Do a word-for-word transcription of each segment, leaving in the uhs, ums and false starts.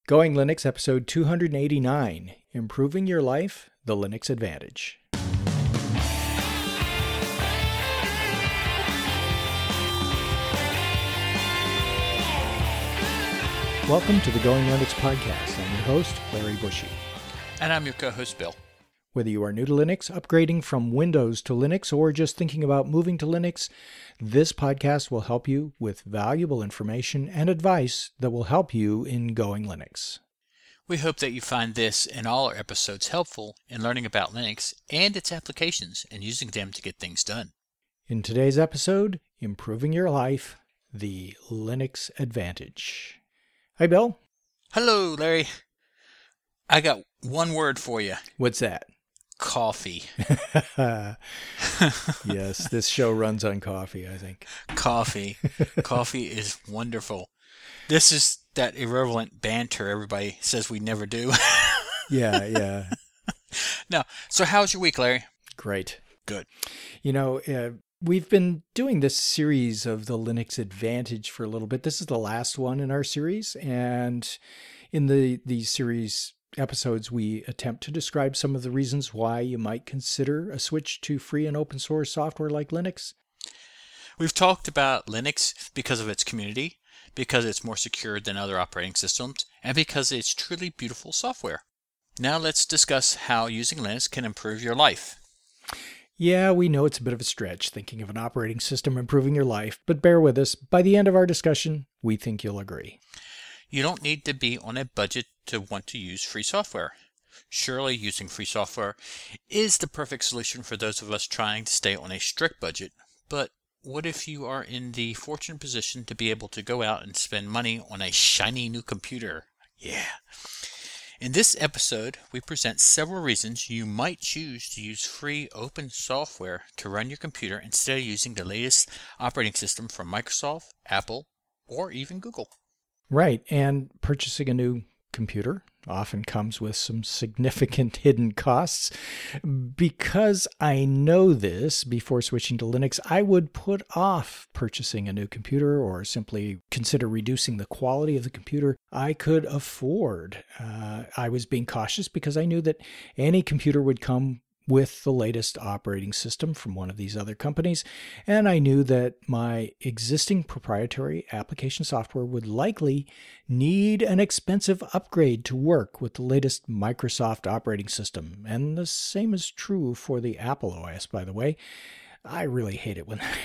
Going Linux, episode two eighty-nine, Improving Your Life, the Linux Advantage. Welcome to the Going Linux podcast. I'm your host, Larry Bushy. And I'm your co-host, Bill. Whether you are new to Linux, upgrading from Windows to Linux, or just thinking about moving to Linux, this podcast will help you with valuable information and advice that will help you in Going Linux. We hope that you find this and all our episodes helpful in learning about Linux and its applications and using them to get things done. In today's episode, Improving Your Life, the Linux Advantage. Hi, Bill. Hello, Larry. I got one word for you. What's that? Coffee. Yes, this show runs on coffee, I think. Coffee. Coffee is wonderful. This is that irrelevant banter everybody says we never do. Yeah, yeah. Now, so how's your week, Larry? Great. Good. You know, uh, we've been doing this series of the Linux Advantage for a little bit. This is the last one in our series, and in the these series episodes, we attempt to describe some of the reasons why you might consider a switch to free and open source software like Linux. We've talked about Linux because of its community, because it's more secure than other operating systems, and because it's truly beautiful software. Now let's discuss how using Linux can improve your life. Yeah, we know it's a bit of a stretch thinking of an operating system improving your life, but bear with us. By the end of our discussion, we think you'll agree. You don't need to be on a budget to want to use free software. Surely using free software is the perfect solution for those of us trying to stay on a strict budget, but what if you are in the fortunate position to be able to go out and spend money on a shiny new computer? Yeah. In this episode, we present several reasons you might choose to use free open software to run your computer instead of using the latest operating system from Microsoft, Apple, or even Google. Right, and purchasing a new computer often comes with some significant hidden costs. Because I know this, before switching to Linux, I would put off purchasing a new computer or simply consider reducing the quality of the computer I could afford. Uh, I was being cautious because I knew that any computer would come with the latest operating system from one of these other companies, and I knew that my existing proprietary application software would likely need an expensive upgrade to work with the latest Microsoft operating system. And the same is true for the Apple O S, by the way. I really hate it when that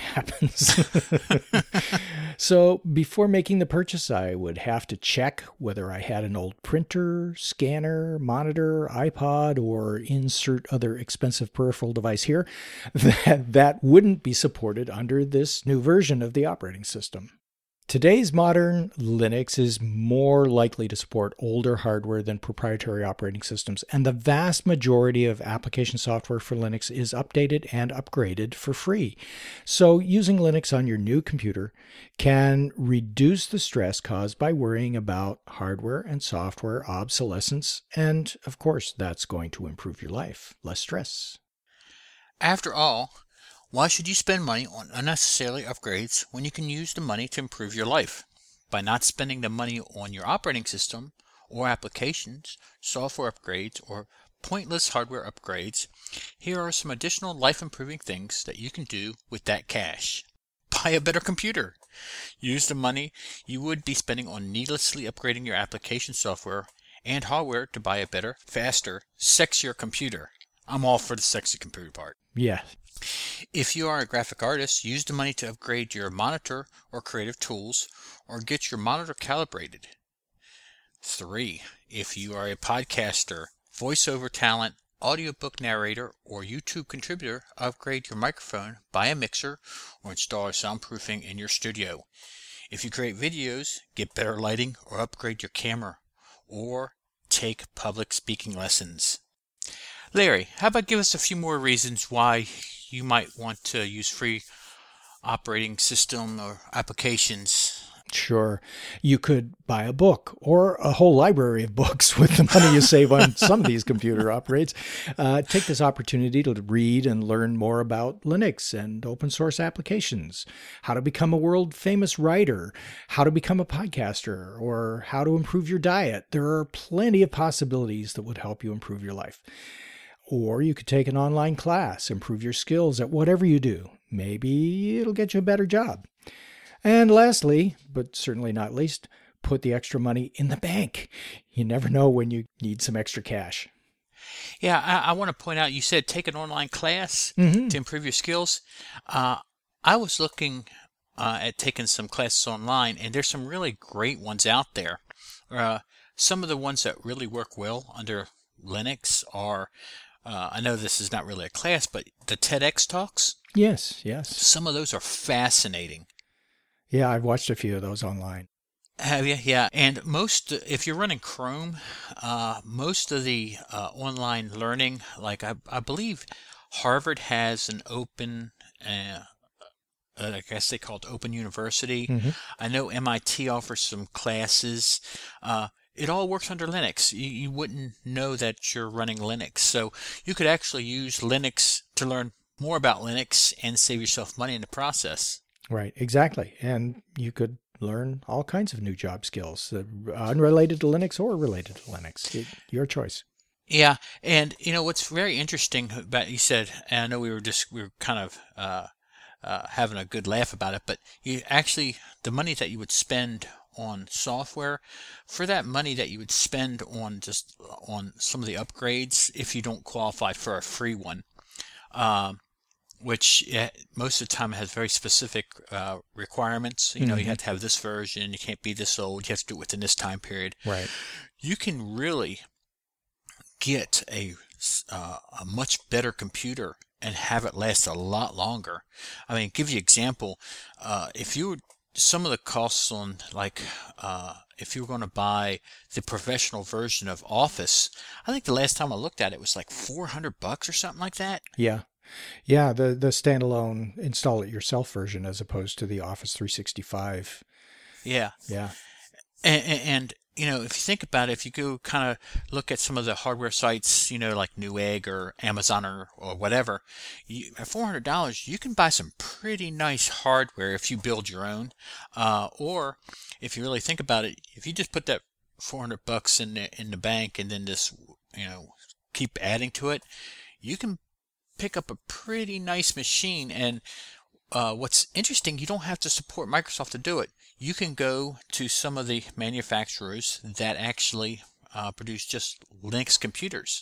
happens. So before making the purchase, I would have to check whether I had an old printer, scanner, monitor, iPod, or insert other expensive peripheral device here that, that wouldn't be supported under this new version of the operating system. Today's modern Linux is more likely to support older hardware than proprietary operating systems, and the vast majority of application software for Linux is updated and upgraded for free. So using Linux on your new computer can reduce the stress caused by worrying about hardware and software obsolescence, and of course, that's going to improve your life. Less stress. After all, why should you spend money on unnecessary upgrades when you can use the money to improve your life? By not spending the money on your operating system or applications, software upgrades, or pointless hardware upgrades, here are some additional life-improving things that you can do with that cash. Buy a better computer. Use the money you would be spending on needlessly upgrading your application software and hardware to buy a better, faster, sexier computer. I'm all for the sexy computer part. Yeah. If you are a graphic artist, use the money to upgrade your monitor or creative tools, or get your monitor calibrated. Three, if you are a podcaster, voiceover talent, audiobook narrator, or YouTube contributor, upgrade your microphone, buy a mixer, or install soundproofing in your studio. If you create videos, get better lighting or upgrade your camera, or take public speaking lessons. Larry, how about give us a few more reasons why you might want to use free operating system or applications Sure. You could buy a book or a whole library of books with the money you save on some of these computer upgrades. Uh, take this opportunity to read and learn more about Linux and open source applications, how to become a world famous writer, how to become a podcaster, or how to improve your diet. There are plenty of possibilities that would help you improve your life. Or you could take an online class, improve your skills at whatever you do. Maybe it'll get you a better job. And lastly, but certainly not least, put the extra money in the bank. You never know when you need some extra cash. Yeah, I, I want to point out, you said take an online class Mm-hmm. to improve your skills. Uh, I was looking uh, at taking some classes online, and there's some really great ones out there. Uh, some of the ones that really work well under Linux are, uh, I know this is not really a class, but the TEDx talks. Yes, yes. Some of those are fascinating. Yeah, I've watched a few of those online. Have you? Yeah. And most, if you're running Chrome, uh, most of the uh, online learning, like I, I believe Harvard has an open, uh, uh, I guess they call it Open University. Mm-hmm. I know M I T offers some classes. Uh, it all works under Linux. You, you wouldn't know that you're running Linux. So you could actually use Linux to learn more about Linux and save yourself money in the process. Right, exactly. And you could learn all kinds of new job skills, uh, unrelated to Linux or related to Linux. It, your choice. Yeah, and you know what's very interesting about you said, and I know we were just we were kind of uh, uh, having a good laugh about it, but you actually the money that you would spend on software, for that money that you would spend on just on some of the upgrades, if you don't qualify for a free one. Um, which uh, most of the time has very specific uh, requirements. You know, Mm-hmm. you have to have this version, you can't be this old, you have to do it within this time period. Right. You can really get a, uh, a much better computer and have it last a lot longer. I mean, give you an example, uh, if you would, some of the costs on like, uh, if you were going to buy the professional version of Office, I think the last time I looked at it was like four hundred bucks or something like that. Yeah. Yeah, the, the standalone install it yourself version as opposed to the Office three sixty-five. Yeah. Yeah. And, and, and you know, if you think about it, if you go kind of look at some of the hardware sites, you know, like Newegg or Amazon or, or whatever, you, at four hundred dollars, you can buy some pretty nice hardware if you build your own. Uh, or if you really think about it, if you just put that four hundred bucks in the, in the bank and then just, you know, keep adding to it, you can pick up a pretty nice machine. And uh, what's interesting, you don't have to support Microsoft to do it. You can go to some of the manufacturers that actually uh, produce just Linux computers.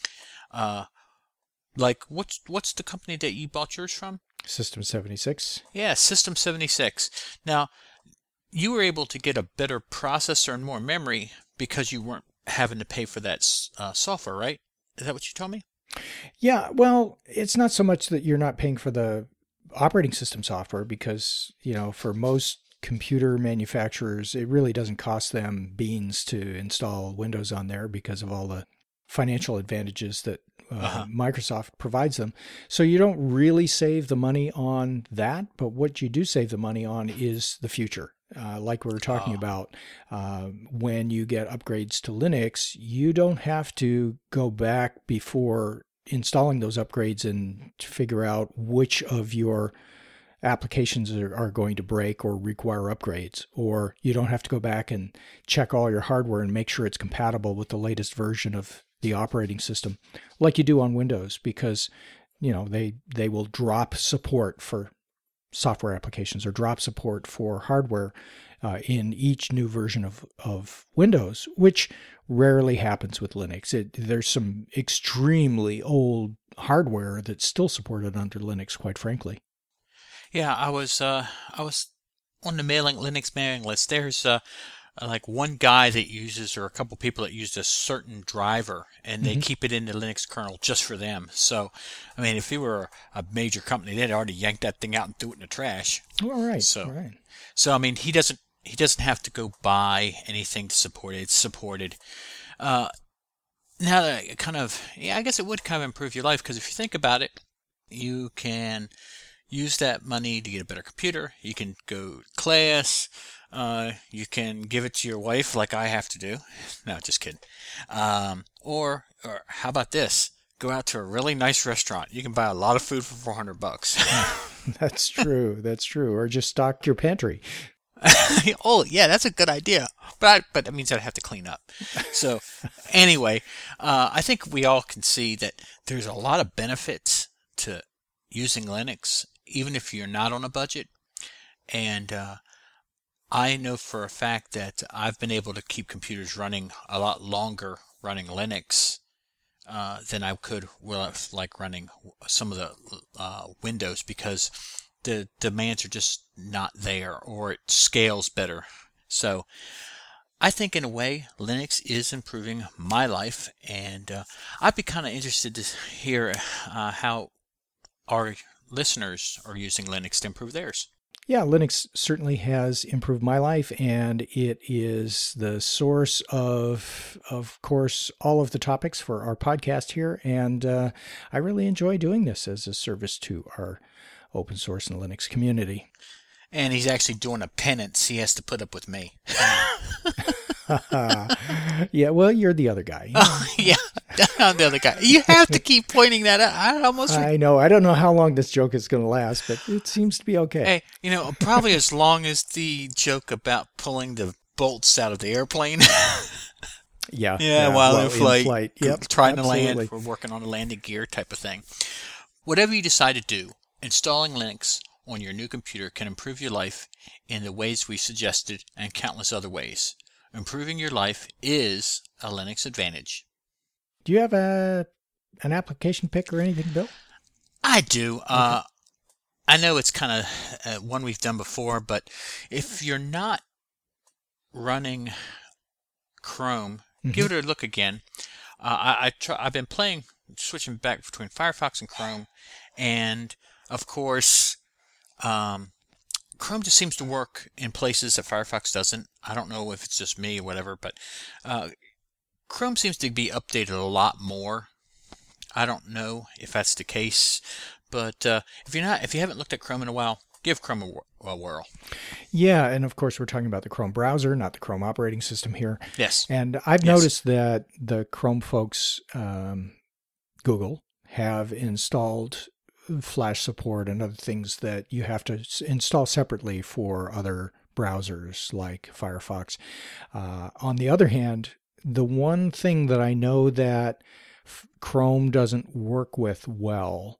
Uh, like, what's what's the company that you bought yours from? System seventy-six. Yeah, System seventy-six. Now, you were able to get a better processor and more memory because you weren't having to pay for that uh, software, right? Is that what you told me? Yeah, well, it's not so much that you're not paying for the operating system software because, you know, for most computer manufacturers, it really doesn't cost them beans to install Windows on there because of all the financial advantages that uh, uh-huh. Microsoft provides them. So you don't really save the money on that, but what you do save the money on is the future. Uh, like we were talking oh. about, uh, when you get upgrades to Linux, you don't have to go back before installing those upgrades and figure out which of your applications are, are going to break or require upgrades. Or you don't have to go back and check all your hardware and make sure it's compatible with the latest version of the operating system like you do on Windows, because, you know, they, they will drop support for software applications or drop support for hardware uh, in each new version of, of Windows, which rarely happens with Linux. It, there's some extremely old hardware that's still supported under Linux, quite frankly. Yeah, I was uh, I was on the mailing Linux mailing list. There's uh, like one guy that uses, or a couple people that use a certain driver, and they mm-hmm. keep it in the Linux kernel just for them. So, I mean, if you were a major company, they'd already yanked that thing out and threw it in the trash. All right. So, all right. so I mean, he doesn't he doesn't have to go buy anything to support it. It's supported. Uh, now that I kind of, yeah, I guess it would kind of improve your life, because if you think about it, you can use that money to get a better computer. You can go to class. Uh, you can give it to your wife like I have to do. No, just kidding. Um, or, or how about this? Go out to a really nice restaurant. You can buy a lot of food for four hundred bucks. That's true. That's true. Or just stock your pantry. Oh, yeah, that's a good idea. But I, but that means I'd have to clean up. So anyway, uh, I think we all can see that there's a lot of benefits to using Linux, even if you're not on a budget. And uh, I know for a fact that I've been able to keep computers running a lot longer running Linux uh, than I could with like running some of the uh, Windows, because the demands are just not there, or it scales better. So I think in a way Linux is improving my life, and uh, I'd be kind of interested to hear uh, how our listeners are using Linux to improve theirs. Yeah, Linux certainly has improved my life, and it is the source of, of course, all of the topics for our podcast here. And uh, I really enjoy doing this as a service to our open source and Linux community. And he's actually doing a penance. He has to put up with me. Yeah, well, you're the other guy. Oh, yeah, I'm the other guy. You have to keep pointing that out. I almost. I know. I don't know how long this joke is going to last, but it seems to be okay. Hey, you know, probably as long as the joke about pulling the bolts out of the airplane. Yeah. Yeah, yeah, while well, in flight, in flight. Yep, trying absolutely. to land. We're working on a landing gear type of thing. Whatever you decide to do, installing Linux on your new computer can improve your life in the ways we suggested and countless other ways. Improving your life is a Linux advantage. Do you have a an application pick or anything, Bill? I do. Okay. Uh, I know it's kind of uh, one we've done before, but if you're not running Chrome, mm-hmm. give it a look again. Uh, I, I try, I've been playing, switching back between Firefox and Chrome, and of course, um, Chrome just seems to work in places that Firefox doesn't. I don't know if it's just me or whatever, but uh, Chrome seems to be updated a lot more. I don't know if that's the case, but uh, if you're not, if you haven't looked at Chrome in a while, give Chrome a, a whirl. Yeah, and of course we're talking about the Chrome browser, not the Chrome operating system here. Yes. And I've yes. noticed that the Chrome folks, um, Google, have installed Flash support and other things that you have to install separately for other browsers like Firefox. Uh, on the other hand, the one thing that I know that Chrome doesn't work with well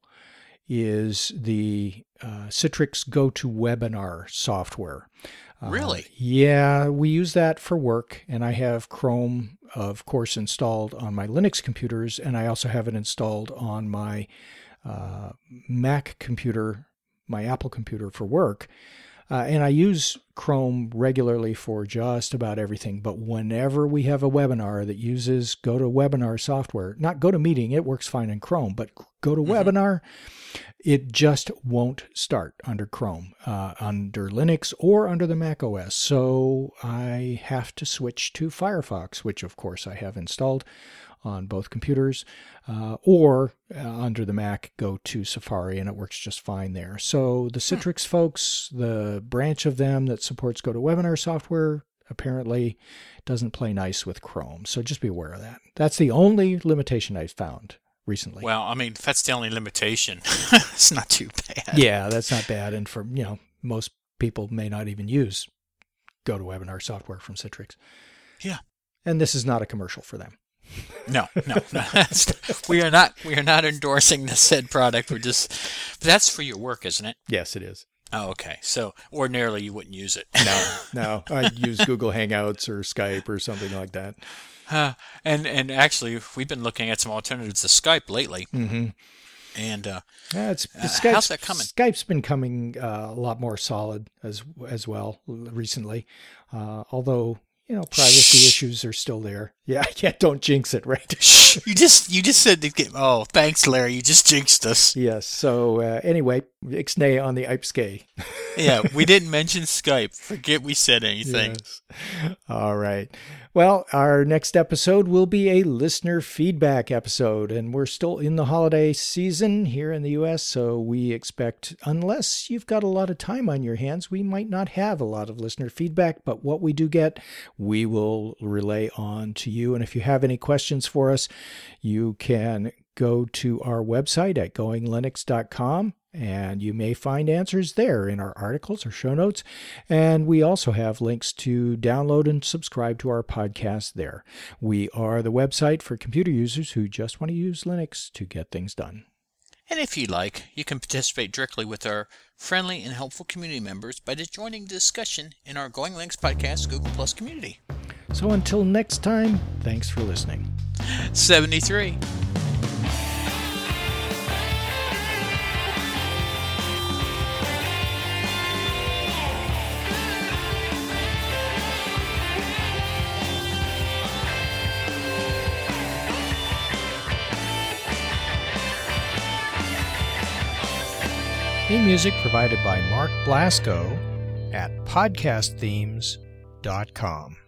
is the uh, Citrix GoToWebinar software. Really? Uh, yeah, we use that for work, and I have Chrome, of course, installed on my Linux computers, and I also have it installed on my uh, Mac computer, my Apple computer for work. Uh, and I use Chrome regularly for just about everything. But whenever we have a webinar that uses GoToWebinar software, not GoToMeeting, it works fine in Chrome, but GoToWebinar, mm-hmm. it just won't start under Chrome, uh, under Linux or under the Mac O S. So I have to switch to Firefox, which of course I have installed on both computers, uh, or uh, under the Mac, go to Safari, and it works just fine there. So the Citrix folks, the branch of them that supports GoToWebinar software, apparently doesn't play nice with Chrome. So just be aware of that. That's the only limitation I've found recently. Well, I mean, if that's the only limitation, it's not too bad. Yeah, that's not bad. And for, you know, most people may not even use GoToWebinar software from Citrix. Yeah. And this is not a commercial for them. No, no, no. we are not. We are not endorsing the said product. We're just. But that's for your work, isn't it? Yes, it is. Oh, okay. So ordinarily you wouldn't use it. No, no. I'd use Google Hangouts or Skype or something like that. Uh, and and actually, we've been looking at some alternatives to Skype lately. Mm-hmm. And uh, yeah, it's, uh, Skype's, how's that coming? Skype's been coming uh, a lot more solid as as well recently, uh, although. You know, privacy Shh. issues are still there. Yeah, yeah. Don't jinx it, right? you just you just said to get. Oh, thanks, Larry. You just jinxed us. Yes. So uh, anyway, ixnay on the ipskay. Yeah, we didn't mention Skype. Forget we said anything. Yes. All right. Well, our next episode will be a listener feedback episode, and we're still in the holiday season here in the U S, so we expect, unless you've got a lot of time on your hands, we might not have a lot of listener feedback, but what we do get, we will relay on to you. And if you have any questions for us, you can go to our website at going linux dot com. And you may find answers there in our articles or show notes. And we also have links to download and subscribe to our podcast there. We are the website for computer users who just want to use Linux to get things done. And if you like, you can participate directly with our friendly and helpful community members by just joining the discussion in our Going Linux Podcast Google Plus community. So until next time, thanks for listening. seventy-three. Theme music provided by Mark Blasco at podcast themes dot com.